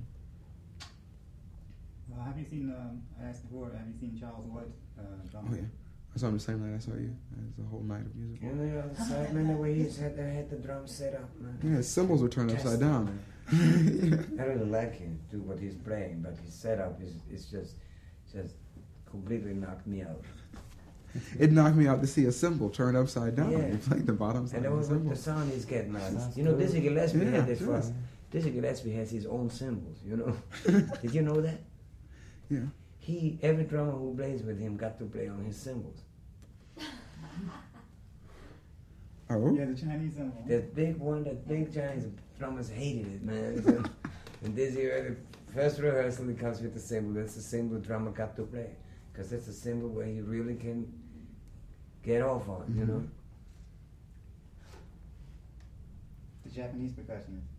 Well, have you seen, I asked before, have you seen Charles White drum? Oh, yeah. I saw him the same night I saw you. It was a whole night of music. You know, the other side, man, the way he had the drums set up, man. Yeah, his cymbals were turned upside down. Man. I really like him, do what he's playing, but his setup is just completely knocked me out. It knocked me out to see a cymbal turned upside down. Yeah. You played the bottom side And that of the was what cymbal. the sound he's getting out. Sounds You know, cool. Dizzy Gillespie Yeah, had that sure. first. Dizzy Gillespie has his own cymbals, you know. Did you know that? Yeah. Every drummer who plays with him got to play on his cymbals. Oh. Yeah, the Chinese symbol. That big Chinese drummers hated it, man. And Dizzy, the first rehearsal, he comes with the cymbal. That's the cymbal drummer got to play. Because that's a cymbal where he really can get off on, you know. The Japanese percussionist.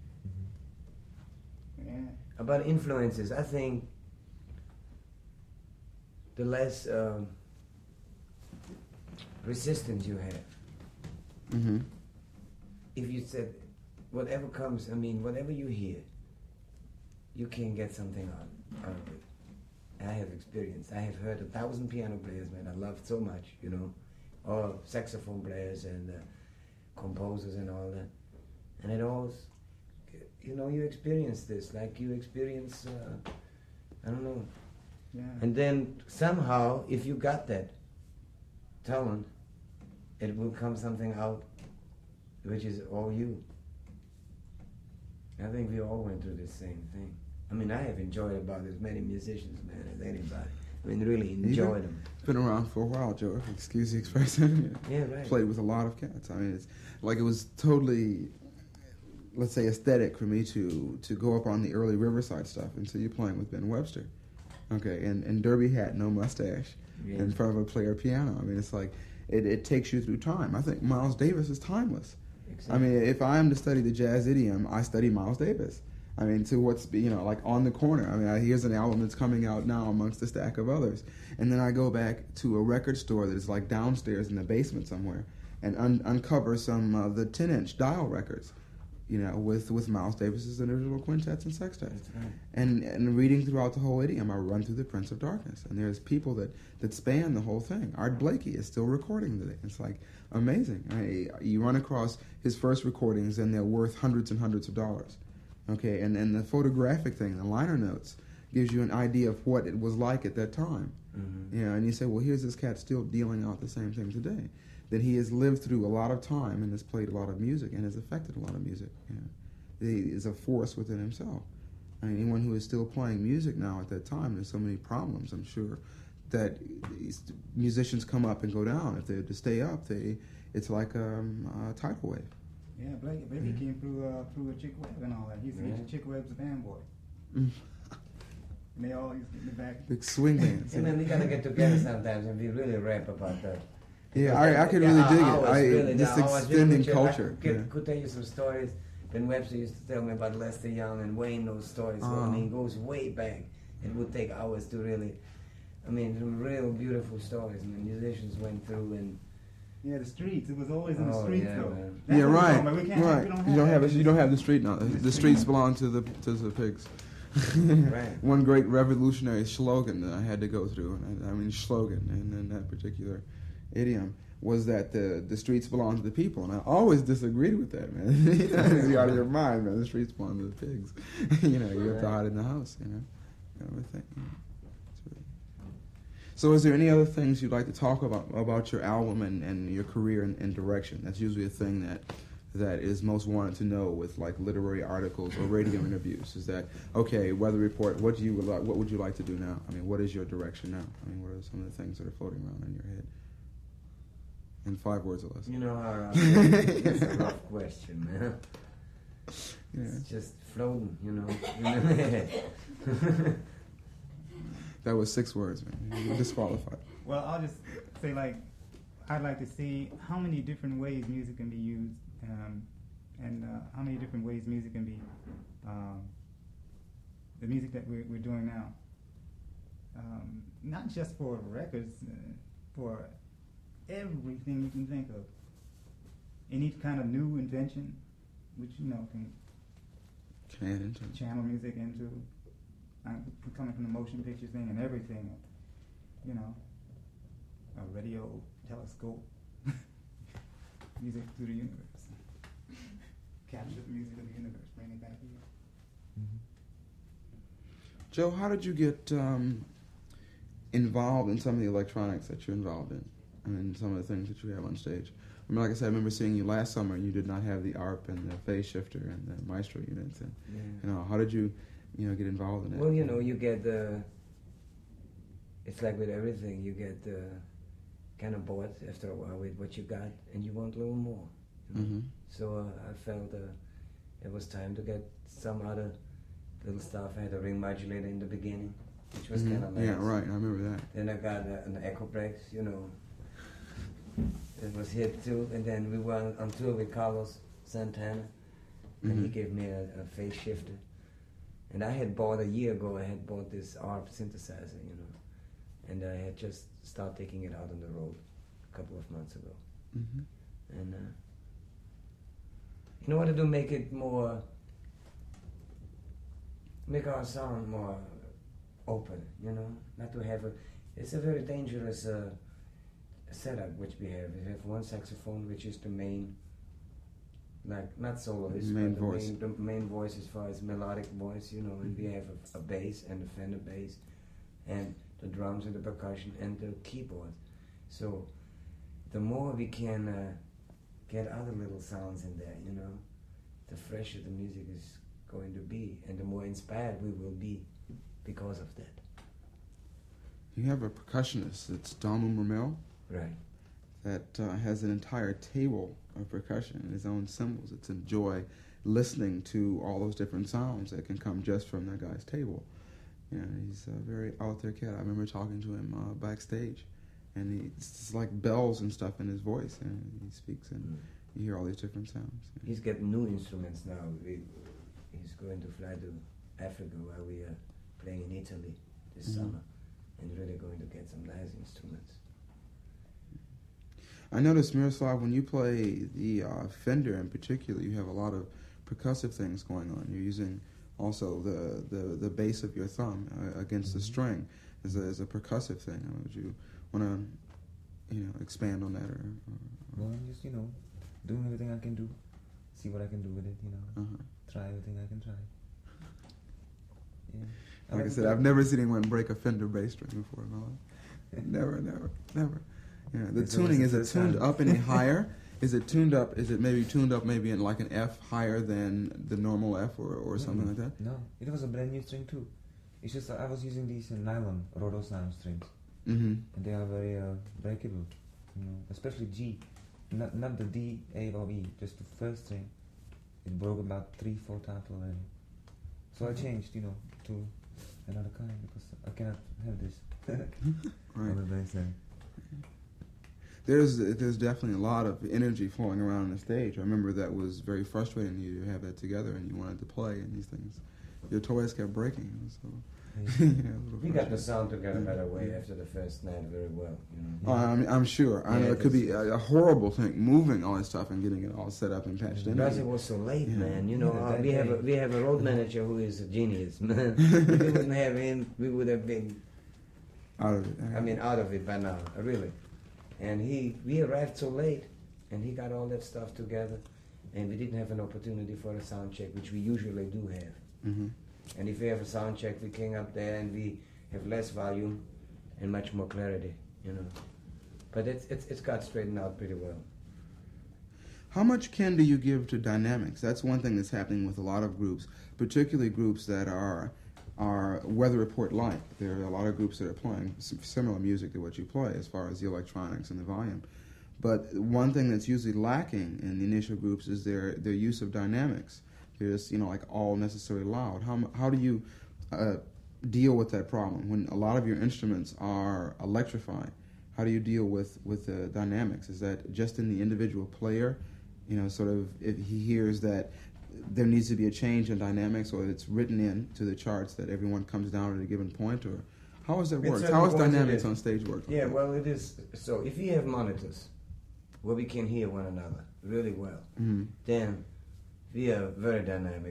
Yeah. About influences, I think the less resistance you have. Mm-hmm. If you said, whatever comes, I mean, whatever you hear, you can get something out of it. I have experienced. I have heard 1,000 piano players, man, I loved so much, you know, or saxophone players and composers and all that. And it always, you know, you experience this, like you experience, I don't know. Yeah. And then somehow, if you got that talent, it will come something out which is all you. I think we all went through the same thing. I mean, I have enjoyed about as many musicians, man, as anybody. I mean, really enjoyed them. Been around for a while, Joe. Excuse the expression. Yeah, right. Played with a lot of cats. I mean, it's like it was totally, let's say, aesthetic for me to go up on the early Riverside stuff. And so you're playing with Ben Webster, okay, and derby hat, no mustache, Yeah. in front of a player piano. I mean, it's like it takes you through time. I think Miles Davis is timeless. Exactly. I mean, if I am to study the jazz idiom, I study Miles Davis. I mean, to what's, you know, like On the Corner. I mean, here's an album that's coming out now amongst a stack of others. And then I go back to a record store that is like downstairs in the basement somewhere and uncover some of the 10-inch dial records, you know, with Miles Davis's individual quintets and sextets. Right. And reading throughout the whole idiom, I run through the Prince of Darkness. And there's people that span the whole thing. Art Blakey is still recording today. It's like amazing. You run across his first recordings and they're worth hundreds and hundreds of dollars. Okay, and the photographic thing, the liner notes, gives you an idea of what it was like at that time. Mm-hmm. You know, and you say, well, here's this cat still dealing out the same thing today. That he has lived through a lot of time and has played a lot of music and has affected a lot of music. You know, he is a force within himself. I mean, anyone who is still playing music now at that time, there's so many problems, I'm sure, that musicians come up and go down. If they're to stay up, it's like a tidal wave. Yeah, Blakey came through a Chick Webb and all that. He used to get the Chick Webb's fanboy. Mm. And they all used to get in the back. Big swing bands. And then we gotta get together sometimes and be really rap about that. Yeah, I could really dig it. This extending culture. I could tell you some stories. Ben Webster used to tell me about Lester Young and Wayne, those stories. I mean, it goes way back. It would take hours to really, I mean, some real beautiful stories. And the musicians went through and. Yeah, the streets. It was always in the Oh, streets, yeah, though. man. That's Yeah, what we're right. talking about. We can't Right. have, we don't You don't have the street now. The streets belong to the pigs. Right. One great revolutionary slogan that I had to go through, and I mean slogan, and then that particular idiom was that the streets belong to the people, and I always disagreed with that, man. You're out of your mind, man. The streets belong to the pigs. You know, you have to hide in the house. You know, kind of a thing. You know. So is there any other things you'd like to talk about your album and your career and direction? That's usually a thing that is most wanted to know with like literary articles or radio interviews. Is that, okay, Weather Report, what would you like to do now? I mean, what is your direction now? I mean, what are some of the things that are floating around in your head? In 5 words or less. You know how it's a rough question, man. Yeah. It's just floating, you know. That was 6 words, man. You were disqualified. Well, I'll just say, like, I'd like to see how many different ways music can be used, and how many different ways music can be, the music that we're doing now. Not just for records, for everything you can think of. Any kind of new invention, which, you know, can channel music into. We're coming from the motion picture thing and everything, you know, a radio telescope, music through the universe, capture the music of the universe, bring it back here. Joe, how did you get involved in some of the electronics that you're involved in, and some of the things that you have on stage. I mean, like I said, I remember seeing you last summer, and you did not have the ARP and the phase shifter and the Maestro units. And how did you, get involved in it? Well, you get it's like with everything, you get kind of bored after a while with what you got, and you want a little more. Mm-hmm. So I felt it was time to get some other little stuff. I had a ring modulator in the beginning, which was kind of nice. Yeah, right. I remember that. Then I got an Echo Breaks, It was hit too. And then we went on tour with Carlos Santana, and he gave me a phase shifter. And I had bought a year ago, I had bought this ARP synthesizer, and I had just started taking it out on the road a couple of months ago. Mm-hmm. And in order to make it more, make our sound more open, not to have it's a very dangerous setup which we have. We have one saxophone which is the main, like not soloist, but the main voice as far as melodic voice, and we have a bass and a Fender bass, and the drums and the percussion and the keyboard. So the more we can get other little sounds in there, the fresher the music is going to be, and the more inspired we will be because of that. You have a percussionist, it's Damu Murmel. Right. That has an entire table of percussion and his own cymbals. It's a joy listening to all those different sounds that can come just from that guy's table. He's a very out there cat. I remember talking to him backstage, and it's like bells and stuff in his voice, and he speaks, and you hear all these different sounds. He's getting new instruments now. He's going to fly to Africa while we are playing in Italy this summer, and really going to get some nice instruments. I noticed, Miroslav, when you play the Fender in particular, you have a lot of percussive things going on. You're using also the base of your thumb against the string as a percussive thing. Would you want to, expand on that? Or Well, I'm just, doing everything I can do, see what I can do with it, try everything I can try. Yeah. Like I said, I've never seen anyone break a Fender bass string before in my life. Never. Yeah, the tuning, is it tuned up any higher? Is it tuned up? Is it maybe tuned up maybe in like an F higher than the normal F or something like that? No, it was a brand new string too. It's just I was using these nylon Rhodos strings, and they are very breakable, especially G, not the D, A or E, just the first string. It broke about 3-4 times already. So I changed, to another kind because I cannot have this. Right. On the bass line. There's definitely a lot of energy flowing around on the stage. I remember that was very frustrating to you to have that together and you wanted to play and these things. Your toys kept breaking. So We got the sound together by the way after the first night very well. I'm sure. I know it could be a horrible thing, moving all this stuff and getting it all set up and patched in. Because it was so late, man. We have a road manager who is a genius, man. If we wouldn't have him, we would have been out of it. Out of it by now, really. And we arrived so late, and he got all that stuff together, and we didn't have an opportunity for a sound check, which we usually do have. Mm-hmm. And if we have a sound check, we came up there and we have less volume and much more clarity, But it's got straightened out pretty well. How much do you give to dynamics? That's one thing that's happening with a lot of groups, particularly groups that are Weather Report-like. There are a lot of groups that are playing similar music to what you play as far as the electronics and the volume. But one thing that's usually lacking in the initial groups is their use of dynamics. There's, like all necessarily loud. How do you deal with that problem when a lot of your instruments are electrified? How do you deal with the dynamics? Is that just in the individual player? Sort of if he hears that there needs to be a change in dynamics, or it's written in to the charts that everyone comes down at a given point, or how does that work? How is dynamics on stage work? Yeah, well, it is. So if you have monitors where we can hear one another really well, then we are very dynamic.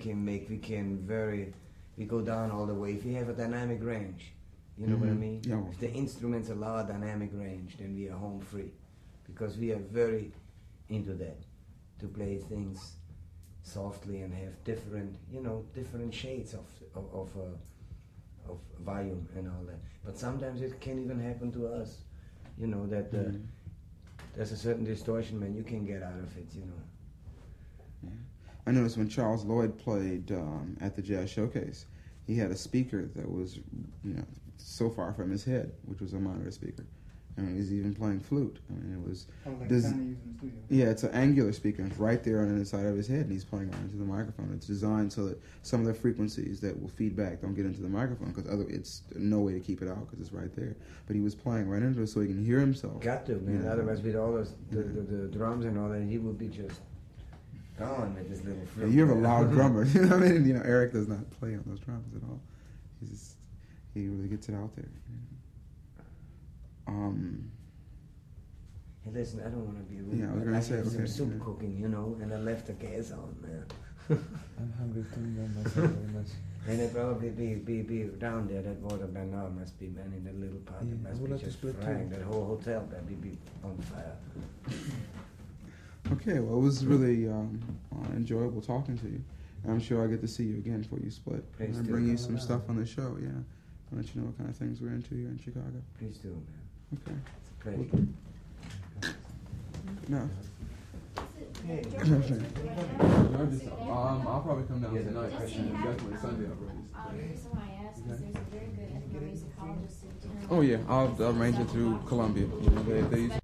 We go down all the way. If you have a dynamic range, you know what I mean? Yeah. If the instruments allow a dynamic range, then we are home free, because we are very into that, to play things softly and have different shades of volume and all that. But sometimes it can even happen to us, you know, that there's a certain distortion, man, you can't get out of it, you know. Yeah. I noticed when Charles Lloyd played at the Jazz Showcase, he had a speaker that was, you know, so far from his head, which was a monitor speaker. I mean, he's even playing flute. I mean, it was. Like the sound he used in the studio. Yeah, it's an angular speaker. It's right there on the side of his head, and he's playing right into the microphone. It's designed so that some of the frequencies that will feed back don't get into the microphone, because it's no way to keep it out because it's right there. But he was playing right into it so he can hear himself. Got to, man. Otherwise, with all those the drums and all that, he would be just gone with this little flute. Yeah, you have a loud drummer. You know what I mean? You know, Eric does not play on those drums at all. He really gets it out there. Hey, listen, I don't want to be rude. Yeah, I was going to say, okay. Some soup cooking, you know, and I left the gas on, man. I'm hungry too, man, myself very much. And it probably be down there. That water by now must be, man, in that little pot. Yeah, It I must would be like to just split frying. too. That whole hotel probably be on fire. Okay, well, it was really enjoyable talking to you. I'm sure I'll get to see you again before you split. Please And do. bring you Come some on stuff out. on the show, yeah. I'll let you know what kind of things we're into here in Chicago. Please do, man. Okay. It's a pleasure. No. Hey. I'll probably come down Yeah, tonight. Just so you have, Definitely Sunday I'll bring the reason why I asked is there's a very good ethnomusicologist in town. Oh yeah, I'll arrange it through Columbia. You know, they